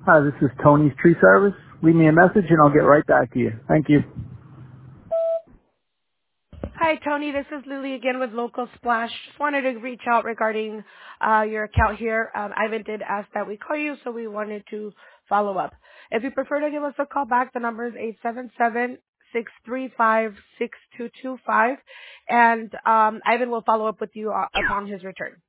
Hi, this is Tony's Tree Service. Leave me a message and I'll get right back to you. Thank you. Hi, Tony. This is Lily again with Local Splash. Just wanted to reach out regarding your account here. Ivan did ask that we call you, so we wanted to follow up. If you prefer to give us a call back, the number is 877-635-6225, and Ivan will follow up with you upon his return.